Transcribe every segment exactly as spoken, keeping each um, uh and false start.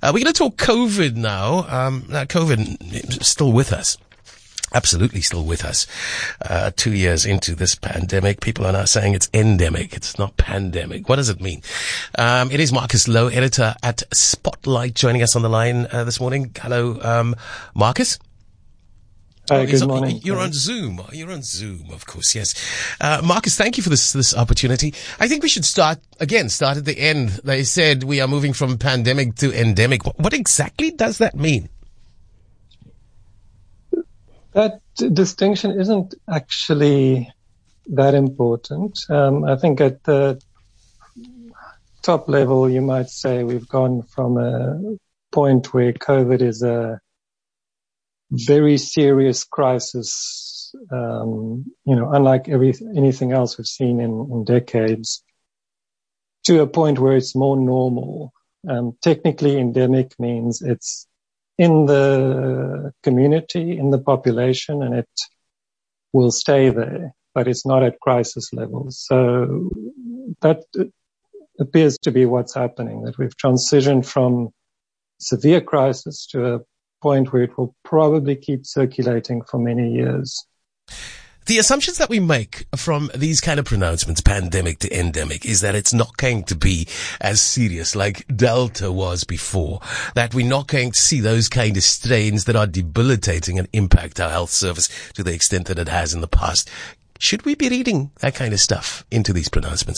Uh, we're going to talk COVID now. Um, now, COVID is still with us. Absolutely still with us. Uh, two years into this pandemic, people are now saying it's endemic. It's not pandemic. What does it mean? Um, it is Marcus Lowe, editor at Spotlight, joining us on the line uh, this morning. Hello, um, Marcus. Hi, oh, good on, morning. You're on Zoom. You're on Zoom, of course, yes. Uh, Marcus, thank you for this this opportunity. I think we should start, again, start at the end. They said we are moving from pandemic to endemic. What, what exactly does that mean? That d- distinction isn't actually that important. Um, I think at the top level, you might say we've gone from a point where COVID is a very serious crisis, um, you know, unlike every, anything else we've seen in, in decades, to a point where it's more normal. Um, technically, endemic means it's in the community, in the population, and it will stay there, but it's not at crisis levels. So that appears to be what's happening, that we've transitioned from severe crisis to a point where it will probably keep circulating for many years. The assumptions that we make from these kind of pronouncements, pandemic to endemic, is that it's not going to be as serious like Delta was before, that we're not going to see those kind of strains that are debilitating and impact our health service to the extent that it has in the past. Should we be reading that kind of stuff into these pronouncements?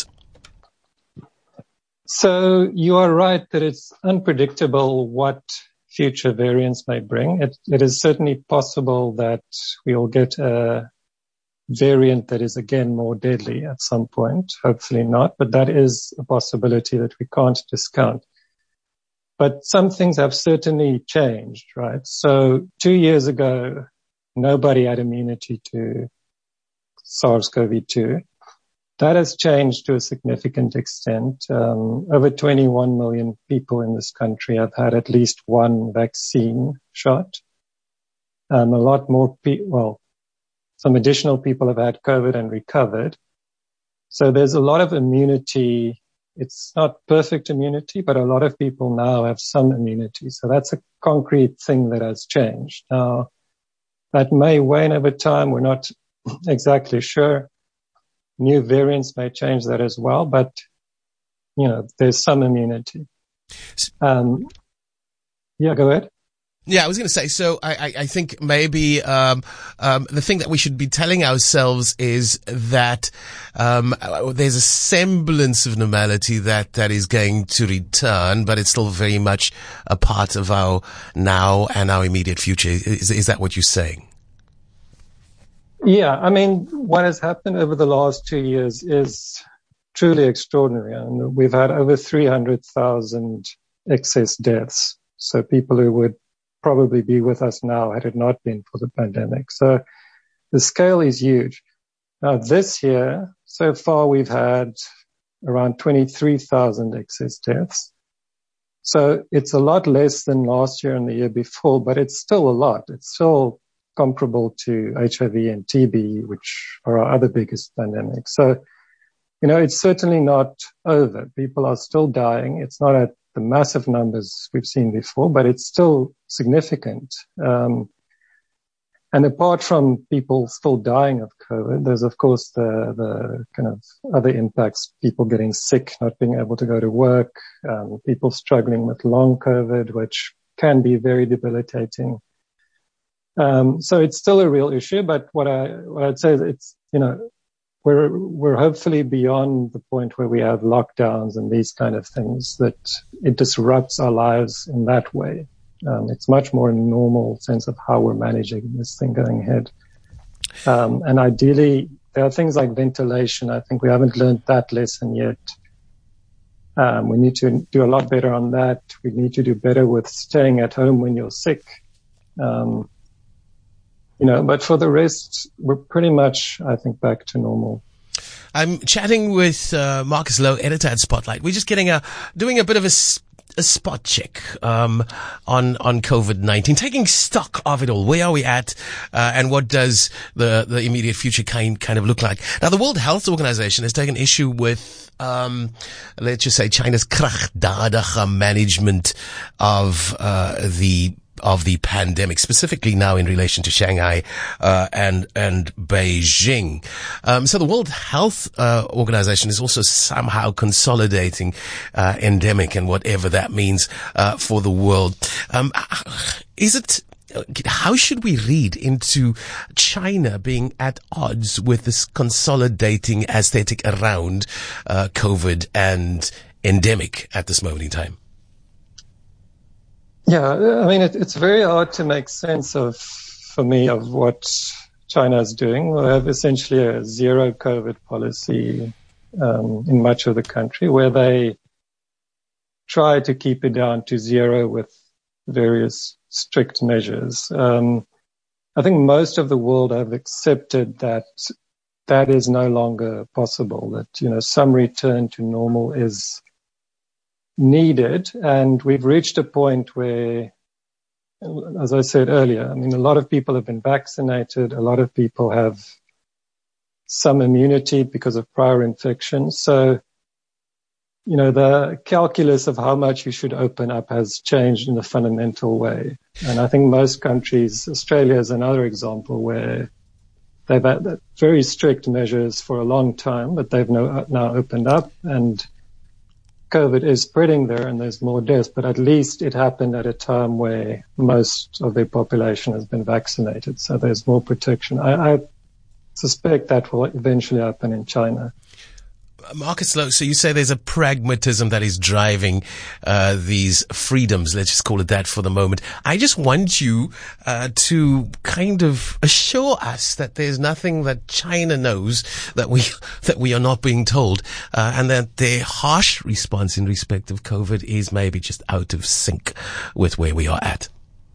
So you are right that it's unpredictable what future variants may bring. It, it is certainly possible that we will get a variant that is again more deadly at some point. Hopefully not, but that is a possibility that we can't discount. But some things have certainly changed, right? So two years ago, nobody had immunity to SARS-CoV two. That has changed to a significant extent. Um, over twenty-one million people in this country have had at least one vaccine shot. Um, a lot more people, well, some additional people have had COVID and recovered. So there's a lot of immunity. It's not perfect immunity, but a lot of people now have some immunity. So that's a concrete thing that has changed. Now, that may wane over time. We're not exactly sure. New variants may change that as well, but, you know, there's some immunity. Um, yeah, go ahead. Yeah, I was going to say, so I, I, I think maybe um, um, the thing that we should be telling ourselves is that um, there's a semblance of normality that, that is going to return, but it's still very much a part of our now and our immediate future. Is, is that what you're saying? Yeah, I mean, what has happened over the last two years is truly extraordinary. And we've had over three hundred thousand excess deaths. So people who would probably be with us now had it not been for the pandemic. So the scale is huge. Now this year, so far we've had around twenty-three thousand excess deaths. So it's a lot less than last year and the year before, but it's still a lot. It's still comparable to H I V and T B, which are our other biggest pandemics. So, you know, it's certainly not over. People are still dying. It's not at the massive numbers we've seen before, but it's still significant. Um, and apart from people still dying of COVID, there's of course the, the kind of other impacts, people getting sick, not being able to go to work, um, people struggling with long COVID, which can be very debilitating. Um, so it's still a real issue, but what I, what I'd say is it's, you know, we're, we're hopefully beyond the point where we have lockdowns and these kind of things that it disrupts our lives in that way. Um, it's much more a normal sense of how we're managing this thing going ahead. Um, and ideally, there are things like ventilation. I think we haven't learned that lesson yet. Um, we need to do a lot better on that. We need to do better with staying at home when you're sick. Um, You know, but for the rest, we're pretty much, I think, back to normal. I'm chatting with uh, Marcus Lowe, editor at Spotlight. We're just getting a doing a bit of a a spot check um, on on COVID nineteen, taking stock of it all. Where are we at, uh, and what does the the immediate future kind kind of look like? Now, the World Health Organization has taken issue with, um, let's just say, China's kragdadige management of uh, the of the pandemic, specifically now in relation to Shanghai uh, and and Beijing. Um, so the World Health uh, Organization is also somehow consolidating uh, endemic and whatever that means uh, for the world. Um, is it? How should we read into China being at odds with this consolidating aesthetic around uh, COVID and endemic at this moment in time? Yeah, I mean, it, it's very hard to make sense of, for me, of what China is doing. We have essentially a zero COVID policy um, in much of the country, where they try to keep it down to zero with various strict measures. Um, I think most of the world have accepted that that is no longer possible, that, you know, some return to normal is needed, and we've reached a point where, as I said earlier, I mean, a lot of people have been vaccinated, a lot of people have some immunity because of prior infections. So, you know, the calculus of how much you should open up has changed in a fundamental way. And I think most countries, Australia is another example where they've had very strict measures for a long time, but they've now, now opened up, and COVID is spreading there and there's more deaths, but at least it happened at a time where most of their population has been vaccinated. So there's more protection. I, I suspect that will eventually happen in China. Marcus Lowe, so you say there's a pragmatism that is driving uh, these freedoms, let's just call it that for the moment. I just want you uh, to kind of assure us that there's nothing that China knows that we that we are not being told, uh, and that their harsh response in respect of COVID is maybe just out of sync with where we are at.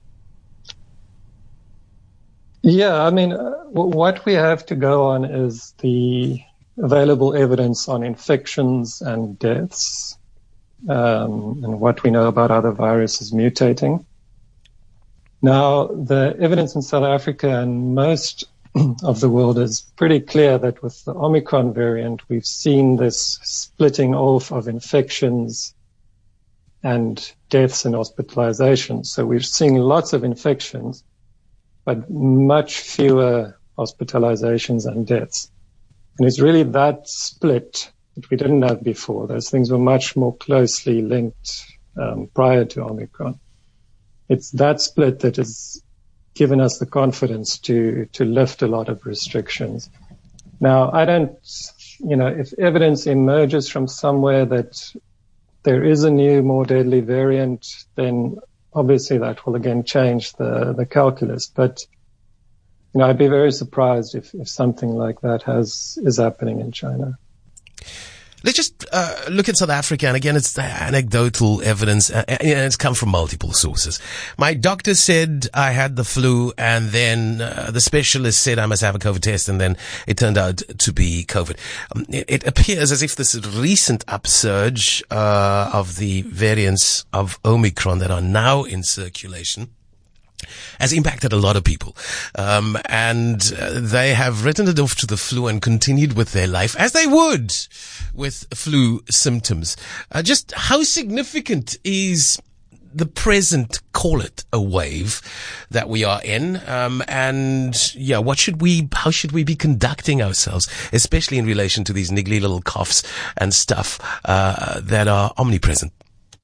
Yeah, I mean, uh, what we have to go on is the available evidence on infections and deaths, um, and what we know about other viruses mutating. Now, the evidence in South Africa and most of the world is pretty clear that with the Omicron variant, we've seen this splitting off of infections and deaths and hospitalizations. So we're seeing lots of infections, but much fewer hospitalizations and deaths. And it's really that split that we didn't have before. Those things were much more closely linked um, prior to Omicron. It's that split that has given us the confidence to to lift a lot of restrictions. Now, I don't, you know, if evidence emerges from somewhere that there is a new, more deadly variant, then obviously that will again change the, the calculus. But you know, I'd be very surprised if, if something like that has is happening in China. Let's just uh, look at South Africa, and again, it's anecdotal evidence, uh, and it's come from multiple sources. My doctor said I had the flu, and then uh, the specialist said I must have a COVID test, and then it turned out to be COVID. Um, it, it appears as if this recent upsurge uh, of the variants of Omicron that are now in circulation has impacted a lot of people. Um, and uh, they have written it off to the flu and continued with their life as they would with flu symptoms. Uh, just how significant is the present, call it a wave that we are in? Um, and yeah, what should we, how should we be conducting ourselves, especially in relation to these niggly little coughs and stuff, uh, that are omnipresent?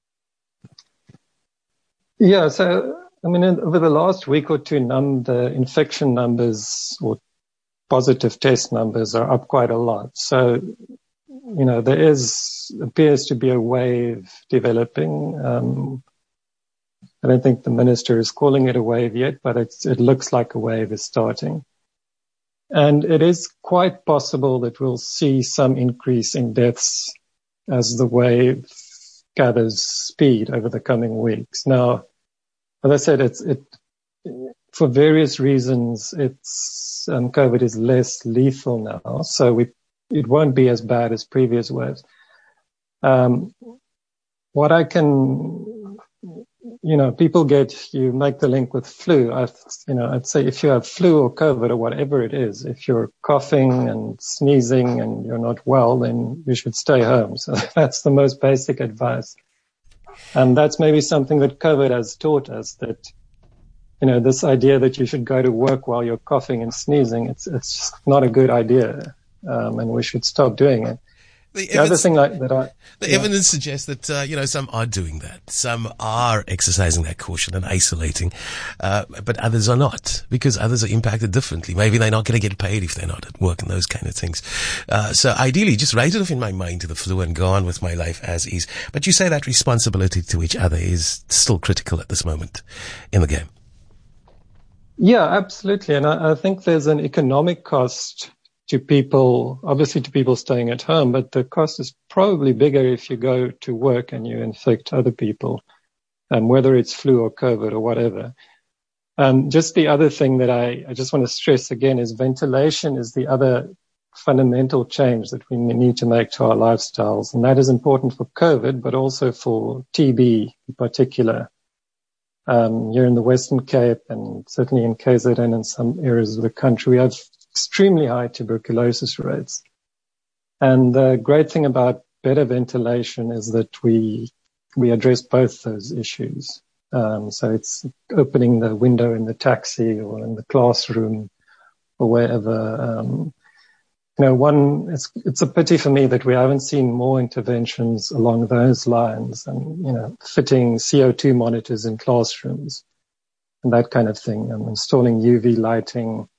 Yeah. So, I mean, over the last week or two, num- the infection numbers or positive test numbers are up quite a lot. So, you know, there is, appears to be a wave developing. Um, I don't think the minister is calling it a wave yet, but it's, it looks like a wave is starting. And it is quite possible that we'll see some increase in deaths as the wave gathers speed over the coming weeks. Now, as I said, it's, it, for various reasons, it's, um, COVID is less lethal now. So we, it won't be as bad as previous waves. Um, what I can, you know, people get, you make the link with flu. I, you know, I'd say if you have flu or COVID or whatever it is, if you're coughing and sneezing and you're not well, then you should stay home. So that's the most basic advice. And that's maybe something that COVID has taught us, that, you know, this idea that you should go to work while you're coughing and sneezing, it's, it's just not a good idea. Um, and we should stop doing it. The, the other thing like that I, the yeah. evidence suggests that, uh, you know, some are doing that. Some are exercising that caution and isolating, uh, but others are not, because others are impacted differently. Maybe they're not going to get paid if they're not at work and those kind of things. Uh, so ideally, just write it off in my mind to the flu and go on with my life as is. But you say that responsibility to each other is still critical at this moment in the game. Yeah, absolutely. And I, I think there's an economic cost to people, obviously to people staying at home, but the cost is probably bigger if you go to work and you infect other people, um, whether it's flu or COVID or whatever. Um, just the other thing that I, I just want to stress again is ventilation is the other fundamental change that we need to make to our lifestyles. And that is important for COVID, but also for T B in particular. Um, here in the Western Cape and certainly in K Z N and some areas of the country, we have extremely high tuberculosis rates. And the great thing about better ventilation is that we we address both those issues. Um, so it's opening the window in the taxi or in the classroom or wherever. Um, you know, one, it's, it's a pity for me that we haven't seen more interventions along those lines and, you know, fitting C O two monitors in classrooms and that kind of thing, and installing U V lighting.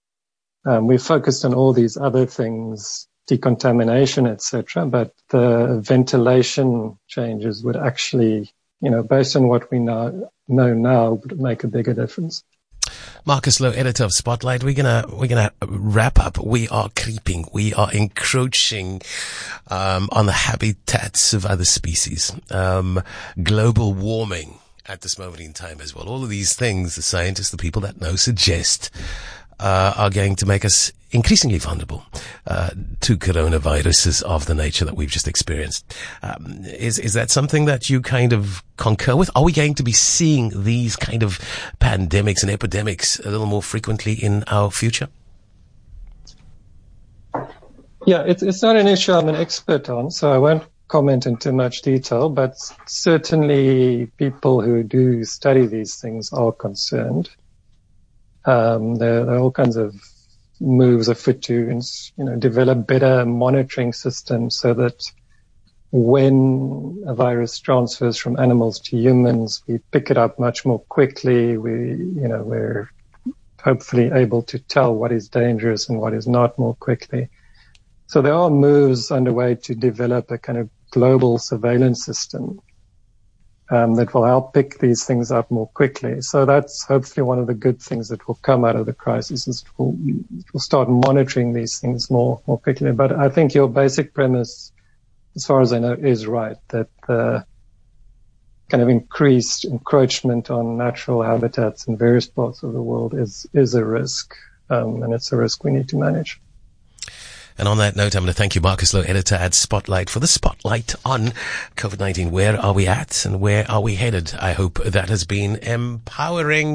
Um, we focused on all these other things, decontamination, et cetera, but the ventilation changes would actually, you know, based on what we know, know now, would make a bigger difference. Marcus Louw, editor of Spotlight. We're gonna we're gonna wrap up. We are creeping. We are encroaching um, on the habitats of other species. Um, global warming at this moment in time as well. All of these things, the scientists, the people that know, suggest uh, are going to make us increasingly vulnerable uh, to coronaviruses of the nature that we've just experienced. Um, is is that something that you kind of concur with? Are we going to be seeing these kind of pandemics and epidemics a little more frequently in our future? Yeah, it's it's not an issue I'm an expert on, so I won't comment in too much detail, but certainly people who do study these things are concerned. Um, there, there are all kinds of moves afoot to, you know, develop better monitoring systems so that when a virus transfers from animals to humans, we pick it up much more quickly. We, you know, we're hopefully able to tell what is dangerous and what is not more quickly. So there are moves underway to develop a kind of global surveillance system um, that will help pick these things up more quickly. So that's hopefully one of the good things that will come out of the crisis, is we'll, we'll start monitoring these things more, more quickly. But I think your basic premise, as far as I know, is right, that the kind of increased encroachment on natural habitats in various parts of the world is, is a risk, um, and it's a risk we need to manage. And on that note, I'm going to thank you, Marcus Louw, editor at Spotlight, for the spotlight on COVID nineteen. Where are we at and where are we headed? I hope that has been empowering.